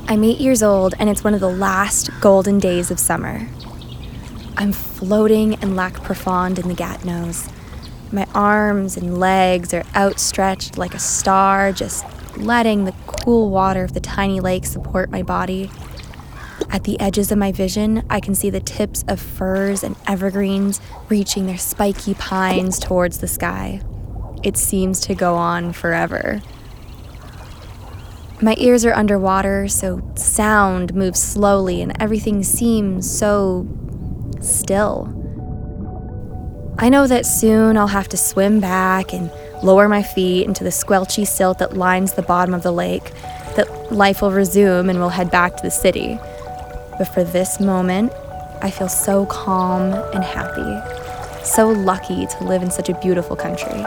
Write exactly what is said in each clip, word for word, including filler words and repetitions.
I'm eight years old, and it's one of the last golden days of summer. I'm floating in Lac Profond in the Gatineaus. My arms and legs are outstretched like a star, just letting the cool water of the tiny lake support my body. At the edges of my vision, I can see the tips of firs and evergreens reaching their spiky pines towards the sky. It seems to go on forever. My ears are underwater, so sound moves slowly and everything seems so still. I know that soon I'll have to swim back and lower my feet into the squelchy silt that lines the bottom of the lake, that life will resume and we'll head back to the city. But for this moment, I feel so calm and happy, so lucky to live in such a beautiful country.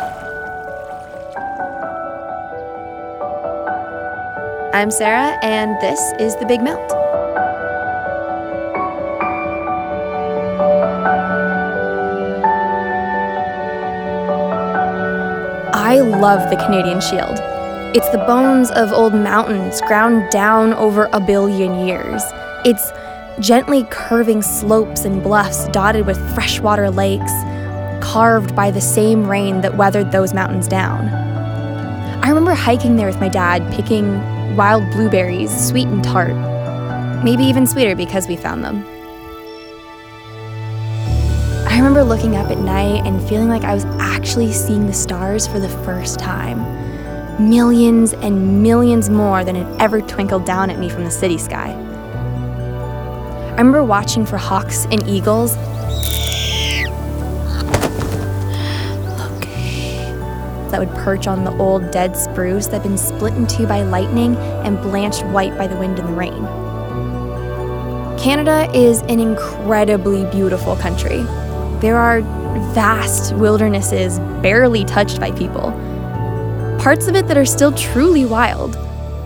I'm Sarah, and this is The Big Melt. I love the Canadian Shield. It's the bones of old mountains ground down over a billion years. It's gently curving slopes and bluffs dotted with freshwater lakes, carved by the same rain that weathered those mountains down. I remember hiking there with my dad, picking wild blueberries, sweet and tart. Maybe even sweeter because we found them. I remember looking up at night and feeling like I was actually seeing the stars for the first time. Millions and millions more than had ever twinkled down at me from the city sky. I remember watching for hawks and eagles. That would perch on the old dead spruce that had been split in two by lightning and blanched white by the wind and the rain. Canada is an incredibly beautiful country. There are vast wildernesses barely touched by people. Parts of it that are still truly wild.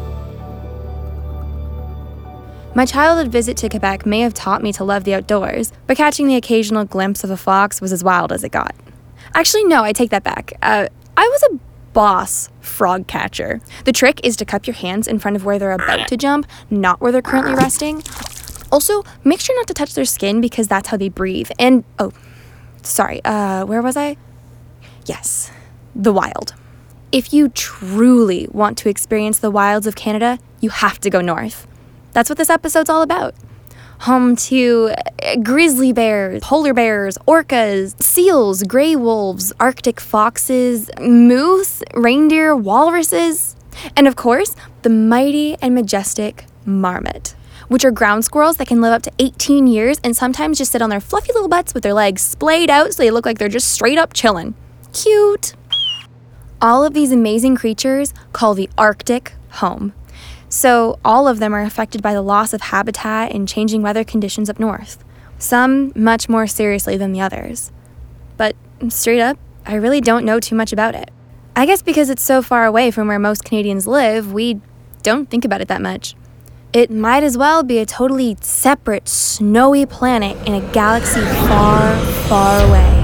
My childhood visit to Quebec may have taught me to love the outdoors, but catching the occasional glimpse of a fox was as wild as it got. Actually, no, I take that back. Uh, I was a boss frog catcher. The trick is to cup your hands in front of where they're about to jump, not where they're currently resting. Also, make sure not to touch their skin because that's how they breathe. And, oh, sorry, uh, where was I? Yes, the wild. If you truly want to experience the wilds of Canada, you have to go north. That's what this episode's all about. Home to grizzly bears, polar bears, orcas, seals, gray wolves, Arctic foxes, moose, reindeer, walruses, and of course, the mighty and majestic marmot, which are ground squirrels that can live up to eighteen years and sometimes just sit on their fluffy little butts with their legs splayed out so they look like they're just straight up chilling. Cute. All of these amazing creatures call the Arctic home. So all of them are affected by the loss of habitat and changing weather conditions up north. Some much more seriously than the others. But straight up, I really don't know too much about it. I guess because it's so far away from where most Canadians live, we don't think about it that much. It might as well be a totally separate, snowy planet in a galaxy far, far away.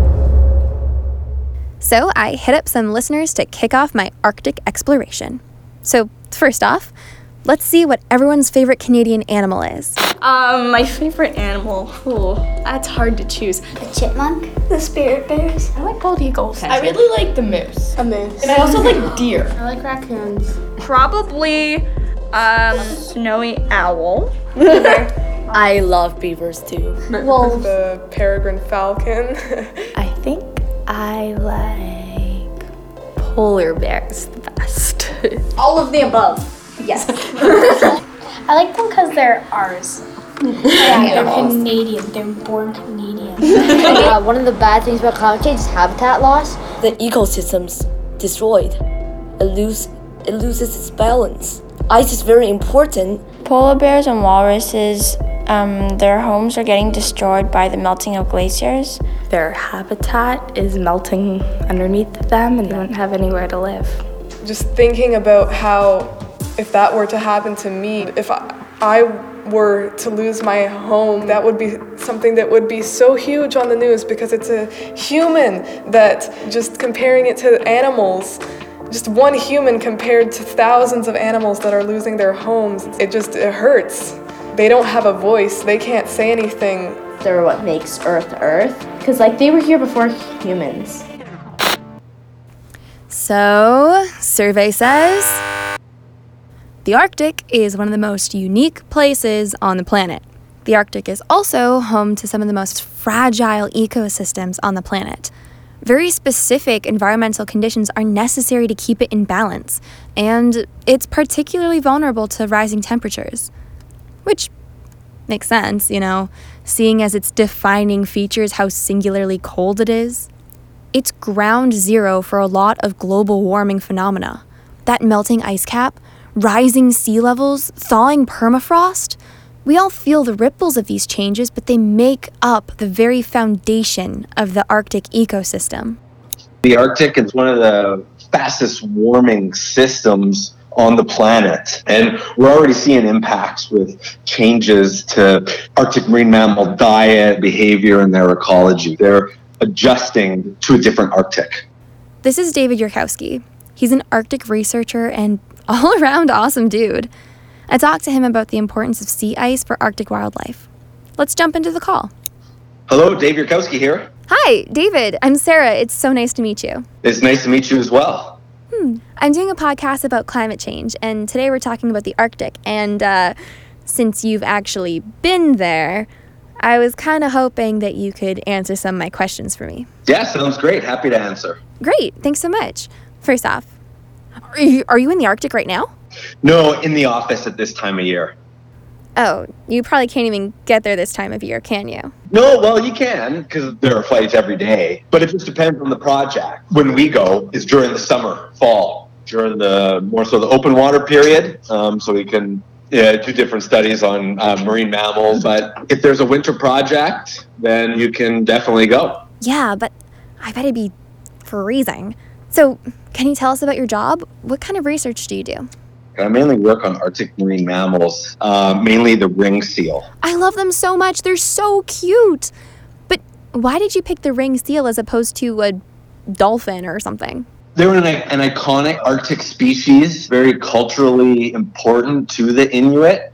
So I hit up some listeners to kick off my Arctic exploration. So first off, let's see what everyone's favorite Canadian animal is. Um, my favorite animal, ooh, that's hard to choose. The chipmunk, the spirit bears. I like bald eagles. I really like the moose. A moose. And I also like deer. I like raccoons. Probably, um, snowy owl. I love beavers too. Wolves. The peregrine falcon. I think I like polar bears the best. All of the above. Yes. I like them because they're ours. Yeah, they're Canadian. They're born Canadian. uh, one of the bad things about climate change is habitat loss. The ecosystem's destroyed. It, lose, it loses its balance. Ice is very important. Polar bears and walruses, um, their homes are getting destroyed by the melting of glaciers. Their habitat is melting underneath them and they don't have anywhere to live. Just thinking about how, if that were to happen to me, if I, I were to lose my home, that would be something that would be so huge on the news because it's a human that, just comparing it to animals, just one human compared to thousands of animals that are losing their homes. It just, it hurts. They don't have a voice. They can't say anything. They're what makes Earth Earth. Because, like, they were here before humans. So, survey says the Arctic is one of the most unique places on the planet. The Arctic is also home to some of the most fragile ecosystems on the planet. Very specific environmental conditions are necessary to keep it in balance, and it's particularly vulnerable to rising temperatures. Which makes sense, you know, seeing as its defining features how singularly cold it is. It's ground zero for a lot of global warming phenomena. That melting ice cap, rising sea levels, thawing permafrost. We all feel the ripples of these changes, but they make up the very foundation of the Arctic ecosystem. The Arctic is one of the fastest warming systems on the planet, and we're already seeing impacts with changes to Arctic marine mammal diet, behavior, and their ecology. They're adjusting to a different Arctic. This is David Yurkowski. He's an Arctic researcher and all-around awesome dude. I talked to him about the importance of sea ice for Arctic wildlife. Let's jump into the call. Hello, Dave Yurkowski here. Hi, David. I'm Sarah. It's so nice to meet you. It's nice to meet you as well. Hmm. I'm doing a podcast about climate change, and today we're talking about the Arctic. And uh, since you've actually been there, I was kind of hoping that you could answer some of my questions for me. Yeah, sounds great. Happy to answer. Great. Thanks so much. First off, are you, are you in the Arctic right now? No, in the office at this time of year. Oh, you probably can't even get there this time of year, can you? No, well, you can, because there are flights every day. But it just depends on the project. When we go is during the summer, fall, during the more so the open water period, um, so we can yeah, do different studies on uh, marine mammals. But if there's a winter project, then you can definitely go. Yeah, but I bet it'd be freezing. So, can you tell us about your job? What kind of research do you do? I mainly work on Arctic marine mammals, uh, mainly the ring seal. I love them so much. They're so cute. But why did you pick the ring seal as opposed to a dolphin or something? They're an, an iconic Arctic species, very culturally important to the Inuit.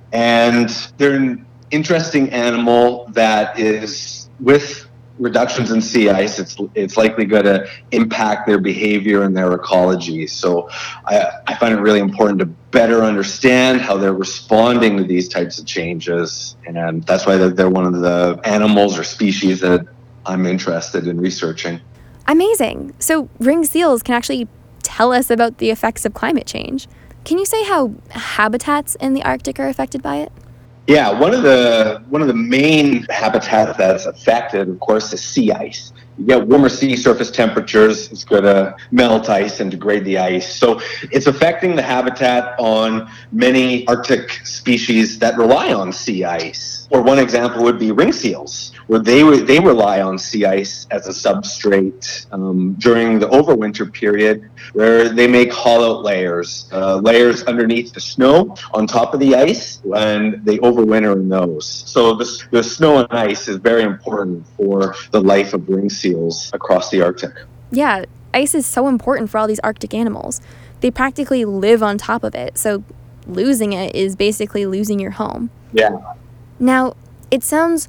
And they're an interesting animal that is, with reductions in sea ice, it's it's likely going to impact their behavior and their ecology. So I, I find it really important to better understand how they're responding to these types of changes. And that's why they're, they're one of the animals or species that I'm interested in researching. Amazing. So ring seals can actually tell us about the effects of climate change. Can you say how habitats in the Arctic are affected by it? Yeah, one of the one of the main habitats that's affected, of course, is sea ice. You get warmer sea surface temperatures, it's going to melt ice and degrade the ice. So it's affecting the habitat on many Arctic species that rely on sea ice. Or one example would be ring seals, where they they rely on sea ice as a substrate um, during the overwinter period, where they make hollow layers, uh, layers underneath the snow on top of the ice, and they overwinter in those. So the, the snow and ice is very important for the life of ring seals across the Arctic. Yeah, ice is so important for all these Arctic animals. They practically live on top of it, so losing it is basically losing your home. Yeah. Now, it sounds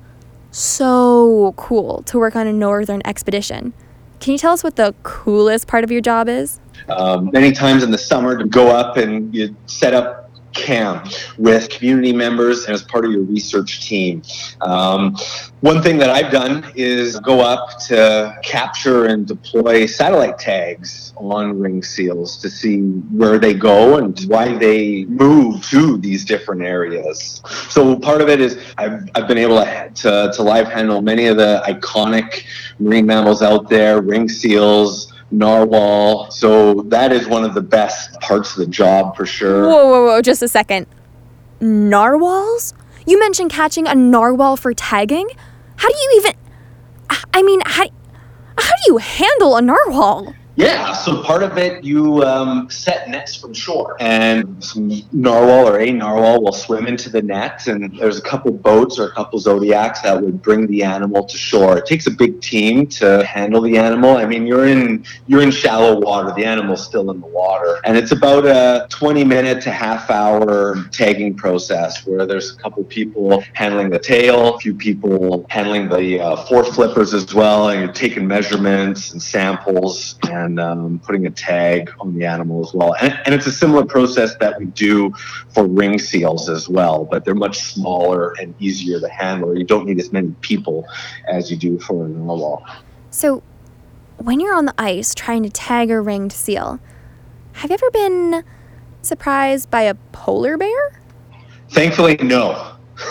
so cool to work on a northern expedition. Can you tell us what the coolest part of your job is? Um, many times in the summer to go up and you set up camp with community members and as part of your research team. Um, one thing that I've done is go up to capture and deploy satellite tags on ring seals to see where they go and why they move to these different areas. So part of it is I've, I've been able to, to, to live handle many of the iconic marine mammals out there, ring seals, narwhal. So that is one of the best parts of the job for sure. Whoa, whoa, whoa, just a second. Narwhals? You mentioned catching a narwhal for tagging? How do you even... I mean, how, how do you handle a narwhal? Yeah, so part of it, you um, set nets from shore, and some narwhal or a narwhal will swim into the net, and there's a couple boats or a couple zodiacs that would bring the animal to shore. It takes a big team to handle the animal. I mean, you're in you're in shallow water. The animal's still in the water, and it's about a twenty minute to half hour tagging process where there's a couple people handling the tail, a few people handling the uh, fore flippers as well, and you're taking measurements and samples and and um, putting a tag on the animal as well. And, and it's a similar process that we do for ring seals as well, but they're much smaller and easier to handle. You don't need as many people as you do for a narwhal. So when you're on the ice trying to tag a ringed seal, have you ever been surprised by a polar bear? Thankfully, no.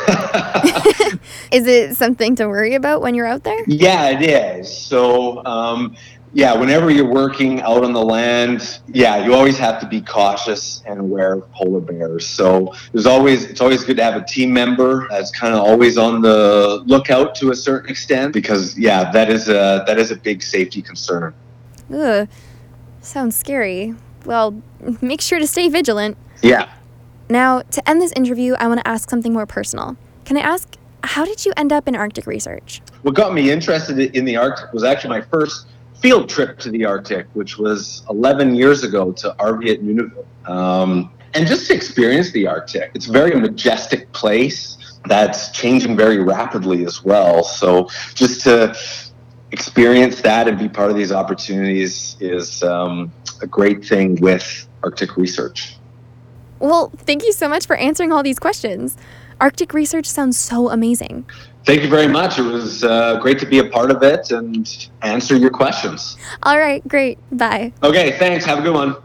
Is it something to worry about when you're out there? Yeah, it is. So, um, yeah, whenever you're working out on the land, yeah, you always have to be cautious and aware of polar bears. So there's always, it's always good to have a team member that's kind of always on the lookout to a certain extent, because yeah, that is a, that is a big safety concern. Ugh, sounds scary. Well, make sure to stay vigilant. Yeah. Now, to end this interview, I want to ask something more personal. Can I ask, how did you end up in Arctic research? What got me interested in the Arctic was actually my first field trip to the Arctic, which was eleven years ago to Arviat Nunavut. Um, and just to experience the Arctic. It's a very majestic place that's changing very rapidly as well. So just to experience that and be part of these opportunities is um, a great thing with Arctic research. Well, thank you so much for answering all these questions. Arctic research sounds so amazing. Thank you very much. It was uh, great to be a part of it and answer your questions. All right, great. Bye. Okay, thanks. Have a good one.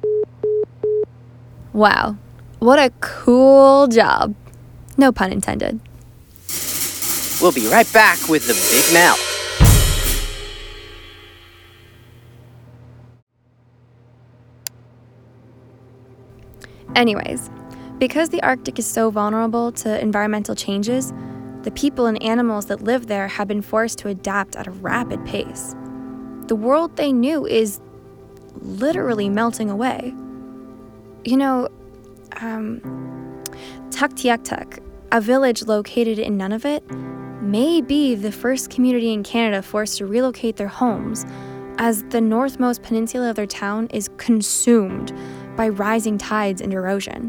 Wow, what a cool job. No pun intended. We'll be right back with the Big Mouth. Anyways, because the Arctic is so vulnerable to environmental changes, the people and animals that live there have been forced to adapt at a rapid pace. The world they knew is literally melting away. You know, um, Tuktoyaktuk, a village located in Nunavut, may be the first community in Canada forced to relocate their homes, as the northmost peninsula of their town is consumed by rising tides and erosion.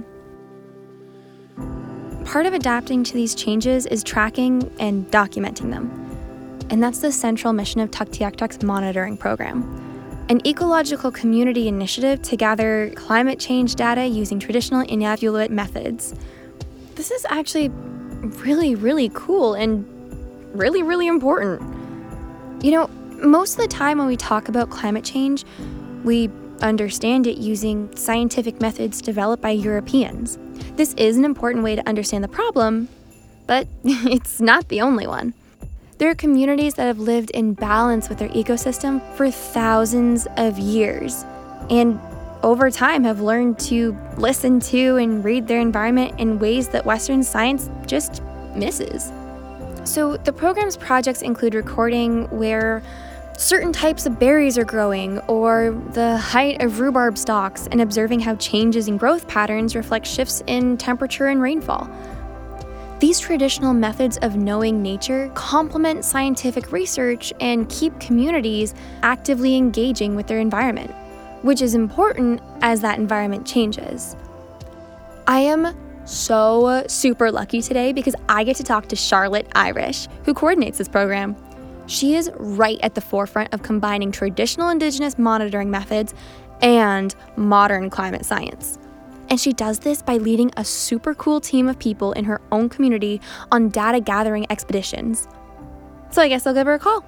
Part of adapting to these changes is tracking and documenting them. And that's the central mission of Tuktoyaktuk's monitoring program, an ecological community initiative to gather climate change data using traditional Inuvialuit methods. This is actually really, really cool and really, really important. You know, most of the time when we talk about climate change, we understand it using scientific methods developed by Europeans. This is an important way to understand the problem, but it's not the only one. There are communities that have lived in balance with their ecosystem for thousands of years, and over time have learned to listen to and read their environment in ways that Western science just misses. So the program's projects include recording where certain types of berries are growing, or the height of rhubarb stalks, and observing how changes in growth patterns reflect shifts in temperature and rainfall. These traditional methods of knowing nature complement scientific research and keep communities actively engaging with their environment, which is important as that environment changes. I am so super lucky today because I get to talk to Charlotte Irish, who coordinates this program. She is right at the forefront of combining traditional Indigenous monitoring methods and modern climate science. And she does this by leading a super cool team of people in her own community on data gathering expeditions. So I guess I'll give her a call.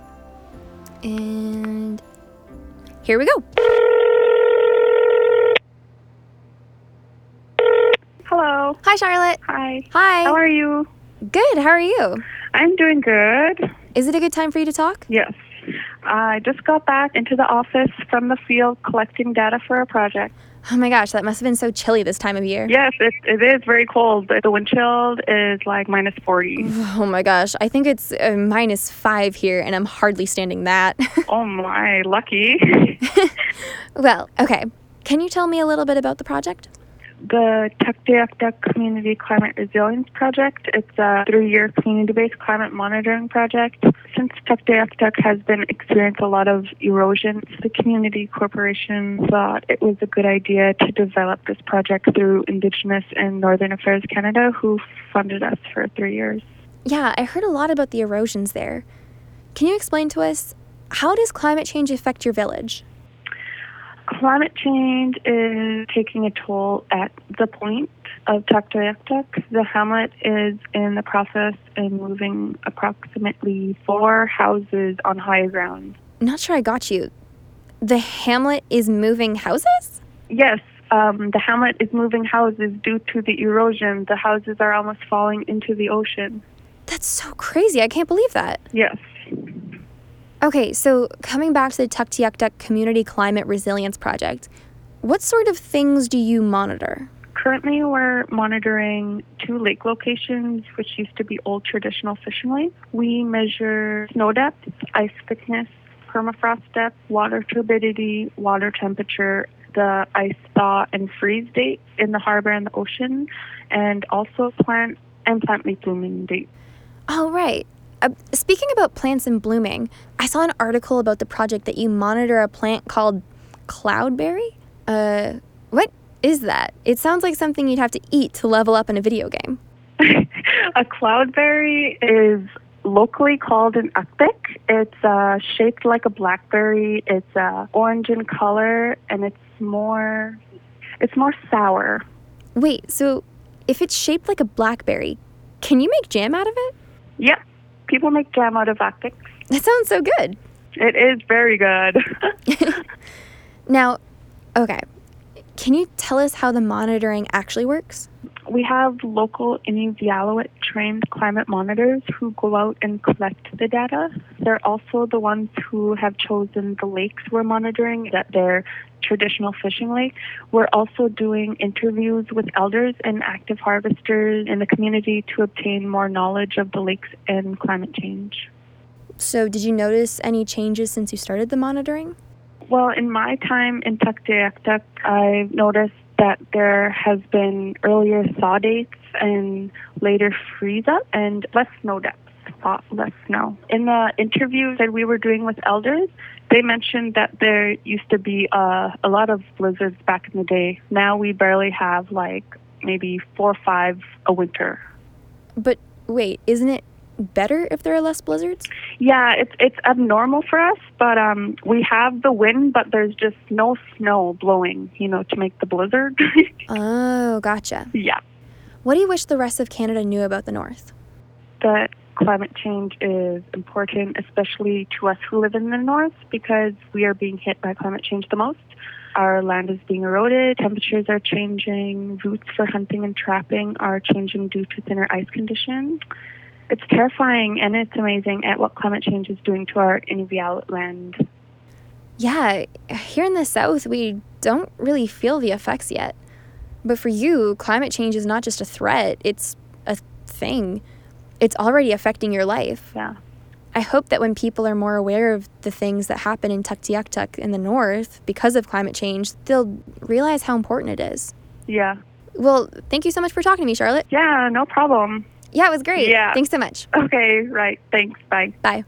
And here we go. Hello. Hi, Charlotte. Hi. Hi. How are you? Good. How are you? I'm doing good. Is it a good time for you to talk? Yes. I just got back into the office from the field collecting data for a project. Oh my gosh, that must have been so chilly this time of year. Yes, it, it is very cold. The wind chill is like minus forty. Oh my gosh, I think it's uh, minus five here, and I'm hardly standing that. Oh my, lucky. Well, okay. Can you tell me a little bit about the project? The Tuktoyaktuk Community Climate Resilience Project. It's a three-year community-based climate monitoring project. Since Tuktoyaktuk has been experiencing a lot of erosion, the community corporation thought it was a good idea to develop this project through Indigenous and Northern Affairs Canada, who funded us for three years. Yeah, I heard a lot about the erosions there. Can you explain to us, how does climate change affect your village? Climate change is taking a toll at the point of Tuktoyaktuk. The hamlet is in the process of moving approximately four houses on high ground. Not sure I got you. The hamlet is moving houses? Yes, um, the hamlet is moving houses due to the erosion. The houses are almost falling into the ocean. That's so crazy. I can't believe that. Yes. Okay, so coming back to the Tuktoyaktuk Community Climate Resilience Project, what sort of things do you monitor? Currently, we're monitoring two lake locations, which used to be old traditional fishing lakes. We measure snow depth, ice thickness, permafrost depth, water turbidity, water temperature, the ice thaw and freeze date in the harbor and the ocean, and also plant and plant leaf blooming date. Oh, right. Uh, speaking about plants in blooming, I saw an article about the project that you monitor a plant called cloudberry. Uh, what is that? It sounds like something you'd have to eat to level up in a video game. A cloudberry is locally called an ukpik. It's uh, shaped like a blackberry. It's uh, orange in color, and it's more, it's more sour. Wait, so if it's shaped like a blackberry, can you make jam out of it? Yep. People make jam out of ukpiks. That sounds so good. It is very good. Now, okay, can you tell us how the monitoring actually works? We have local Inuvialuit trained climate monitors who go out and collect the data. They're also the ones who have chosen the lakes we're monitoring, that they're traditional fishing lake. We're also doing interviews with elders and active harvesters in the community to obtain more knowledge of the lakes and climate change. So did you notice any changes since you started the monitoring? Well, in my time in Tuktoyaktuk, I've noticed that there has been earlier thaw dates and later freeze up and less snow depths, lot less snow. In the interviews that we were doing with elders, they mentioned that there used to be uh, a lot of blizzards back in the day. Now we barely have like maybe four or five a winter. But wait, isn't it better if there are less blizzards? Yeah, it's it's abnormal for us, but um, we have the wind, but there's just no snow blowing, you know, to make the blizzard. Oh, gotcha. Yeah. What do you wish the rest of Canada knew about the North? That climate change is important, especially to us who live in the North, because we are being hit by climate change the most. Our land is being eroded, temperatures are changing, routes for hunting and trapping are changing due to thinner ice conditions. It's terrifying, and it's amazing at what climate change is doing to our Inuvialuit land. Yeah, here in the South, we don't really feel the effects yet. But for you, climate change is not just a threat, it's a thing. It's already affecting your life. Yeah. I hope that when people are more aware of the things that happen in Tuktoyaktuk in the North because of climate change, they'll realize how important it is. Yeah. Well, thank you so much for talking to me, Charlotte. Yeah, no problem. Yeah, it was great. Yeah. Thanks so much. Okay, right. Thanks. Bye. Bye.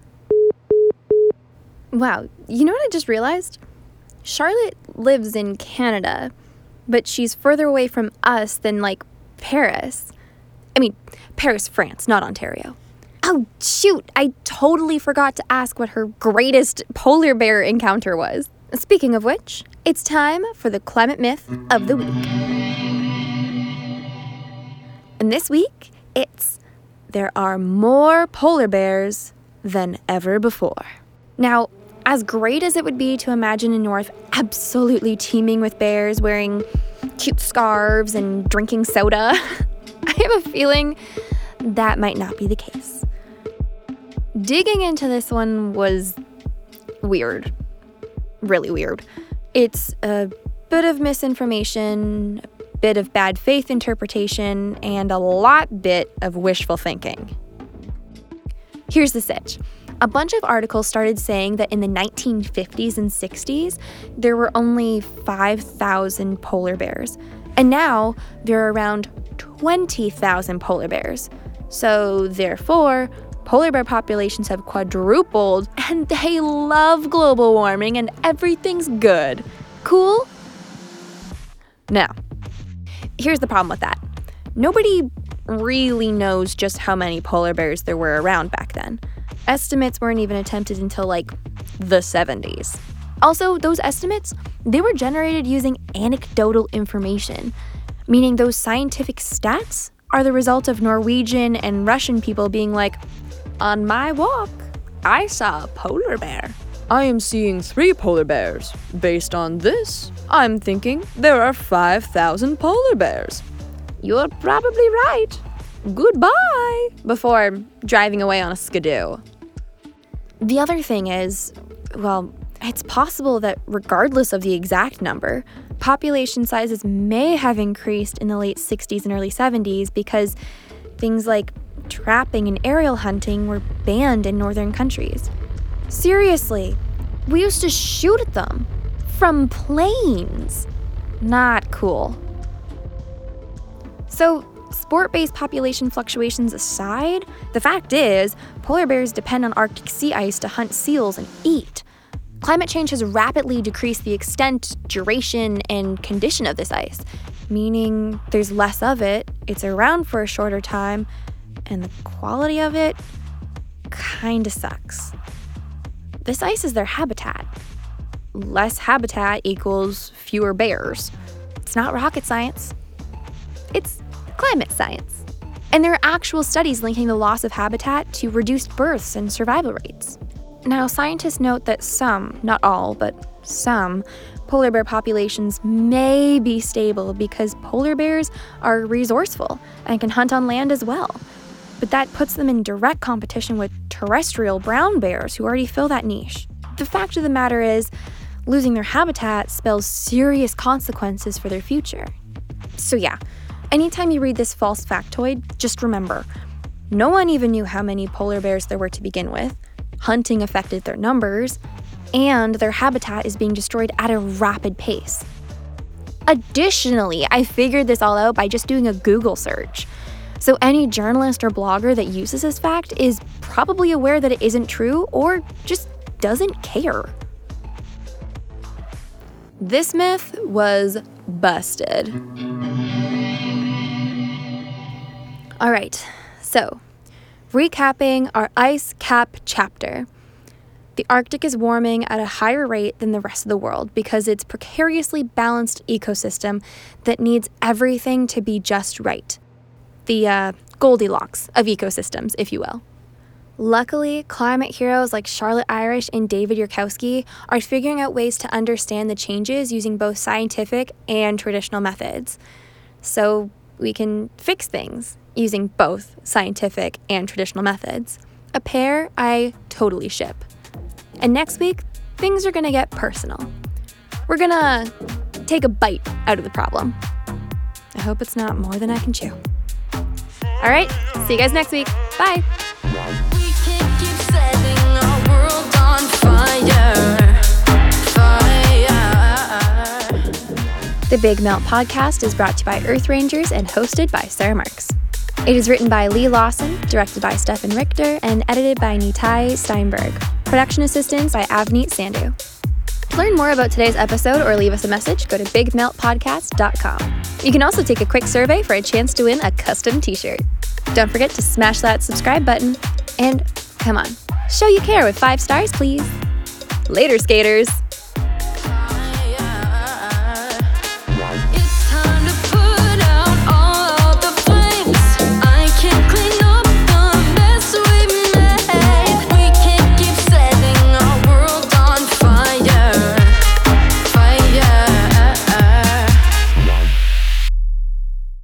Wow, you know what I just realized? Charlotte lives in Canada, but she's further away from us than, like, Paris. I mean, Paris, France, not Ontario. Oh, shoot, I totally forgot to ask what her greatest polar bear encounter was. Speaking of which, it's time for the climate myth of the week. And this week, it's there are more polar bears than ever before. Now, as great as it would be to imagine a North absolutely teeming with bears wearing cute scarves and drinking soda, I have a feeling that might not be the case. Digging into this one was weird. Really weird. It's a bit of misinformation, a bit of bad faith interpretation, and a lot bit of wishful thinking. Here's the sitch. A bunch of articles started saying that in the nineteen fifties and sixties, there were only five thousand polar bears. And now there are around twenty thousand polar bears. So therefore, polar bear populations have quadrupled, and they love global warming and everything's good. Cool? Now, here's the problem with that. Nobody really knows just how many polar bears there were around back then. Estimates weren't even attempted until like the seventies. Also, those estimates, they were generated using anecdotal information, meaning those scientific stats are the result of Norwegian and Russian people being like, on my walk, I saw a polar bear. I am seeing three polar bears. Based on this, I'm thinking there are five thousand polar bears. You're probably right. Goodbye. Before driving away on a skidoo. The other thing is, well, it's possible that regardless of the exact number, population sizes may have increased in the late sixties and early seventies because things like trapping and aerial hunting were banned in northern countries. Seriously, we used to shoot at them from planes. Not cool. So, sport-based population fluctuations aside, the fact is, polar bears depend on Arctic sea ice to hunt seals and eat. Climate change has rapidly decreased the extent, duration, and condition of this ice, meaning there's less of it, it's around for a shorter time, and the quality of it kinda sucks. This ice is their habitat. Less habitat equals fewer bears. It's not rocket science. It's climate science. And there are actual studies linking the loss of habitat to reduced births and survival rates. Now, scientists note that some, not all, but some, polar bear populations may be stable because polar bears are resourceful and can hunt on land as well. But that puts them in direct competition with terrestrial brown bears who already fill that niche. The fact of the matter is, losing their habitat spells serious consequences for their future. So yeah, anytime you read this false factoid, just remember, no one even knew how many polar bears there were to begin with, hunting affected their numbers, and their habitat is being destroyed at a rapid pace. Additionally, I figured this all out by just doing a Google search. So any journalist or blogger that uses this fact is probably aware that it isn't true or just doesn't care. This myth was busted. All right, so recapping our ice cap chapter. The Arctic is warming at a higher rate than the rest of the world because it's a precariously balanced ecosystem that needs everything to be just right. The uh, Goldilocks of ecosystems, if you will. Luckily, climate heroes like Charlotte Irish and David Yurkowski are figuring out ways to understand the changes using both scientific and traditional methods. So we can fix things using both scientific and traditional methods. A pair I totally ship. And next week, things are gonna get personal. We're gonna take a bite out of the problem. I hope it's not more than I can chew. All right, see you guys next week. Bye. We can keep setting our world on fire. Fire. The Big Melt podcast is brought to you by Earth Rangers and hosted by Sarah Marks. It is written by Lee Lawson, directed by Stefan Richter, and edited by Nitai Steinberg. Production assistance by Avneet Sandhu. To learn more about today's episode or leave us a message, go to big melt podcast dot com. You can also take a quick survey for a chance to win a custom t-shirt. Don't forget to smash that subscribe button. And come on, show you care with five stars, please. Later, skaters.